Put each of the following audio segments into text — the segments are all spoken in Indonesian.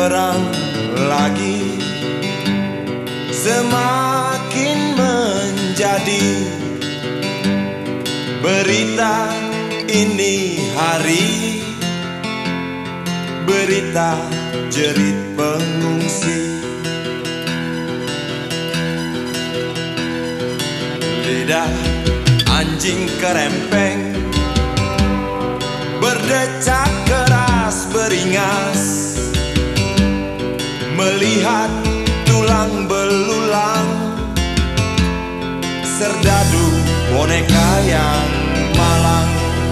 perang lagi, semakin menjadi berita ini hari, berita jerit pengungsi. Lidah anjing kerempeng berdecak keras beringas, melihat tulang belulang serdadu boneka yang malang.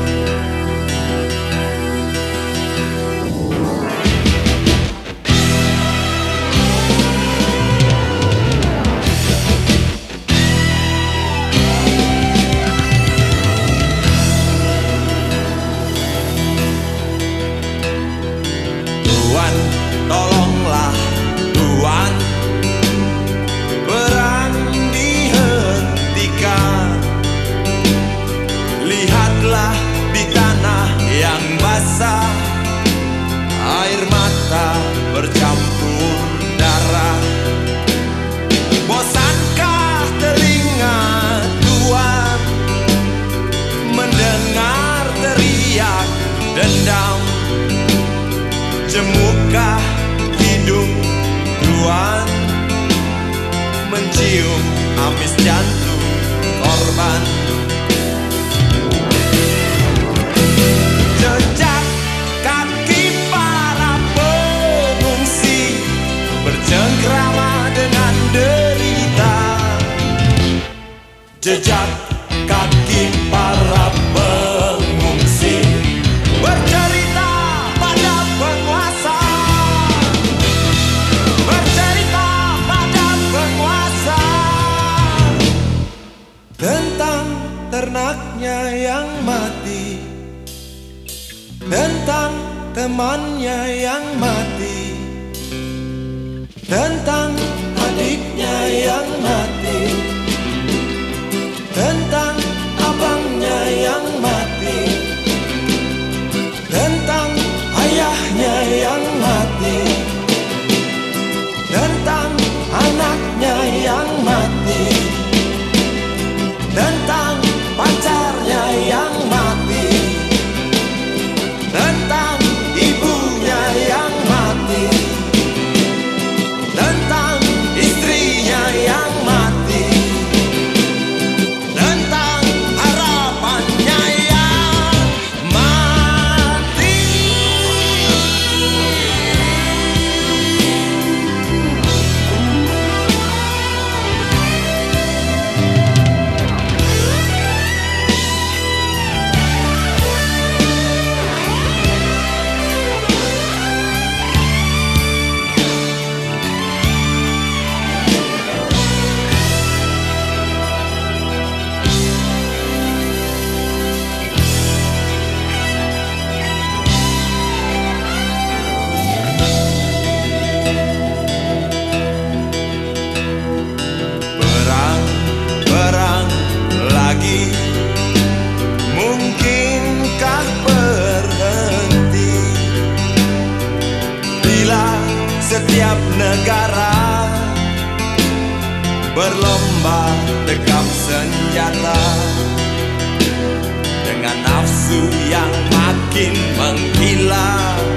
Tuhan, tolonglah Tuhan, perang dihentikan. Lihatlah di tanah yang basah, air mata bercampur darah. Bosankah telinga Tuhan mendengar teriak dendam? Jemukah hidung Tuhan mencium amis jantung korban? Jejak kaki para pengungsi bercengkrama dengan derita. Jejak kaki para pengungsi bercerita pada penguasa, bercerita pada penguasa tentang ternaknya yang mati, tentang temannya yang mati, tentang adiknya yang mati, tentang abangnya yang mati, tentang ayahnya yang mati, tentang anaknya yang mati, tentang pacarnya yang mati, tentang ibunya yang mati, tentang istrinya yang mati, tentang harapannya yang mati. Perang lagi, mungkinkah berhenti bila setiap negara berlomba dekap senjata dengan nafsu yang makin menggila?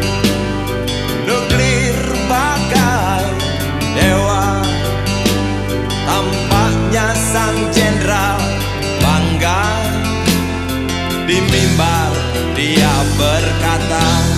Nuklir bagai dewa, tampaknya sang jenderal bangga. Di mimbar dia berkata,